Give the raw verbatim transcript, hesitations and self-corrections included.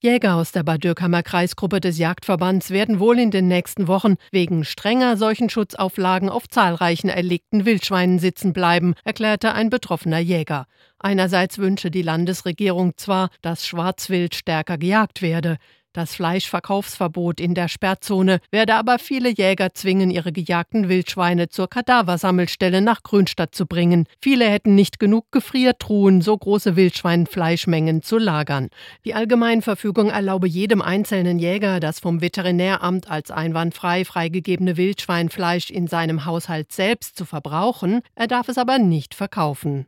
Jäger aus der Bad Dürkheim Kreisgruppe des Jagdverbands werden wohl in den nächsten Wochen wegen strenger Seuchenschutzauflagen auf zahlreichen erlegten Wildschweinen sitzen bleiben, erklärte ein betroffener Jäger. Einerseits wünsche die Landesregierung zwar, dass Schwarzwild stärker gejagt werde. Das Fleischverkaufsverbot in der Sperrzone werde aber viele Jäger zwingen, ihre gejagten Wildschweine zur Kadaversammelstelle nach Grünstadt zu bringen. Viele hätten nicht genug Gefriertruhen, so große Wildschweinfleischmengen zu lagern. Die Allgemeinverfügung erlaube jedem einzelnen Jäger, das vom Veterinäramt als einwandfrei freigegebene Wildschweinfleisch in seinem Haushalt selbst zu verbrauchen. Er darf es aber nicht verkaufen.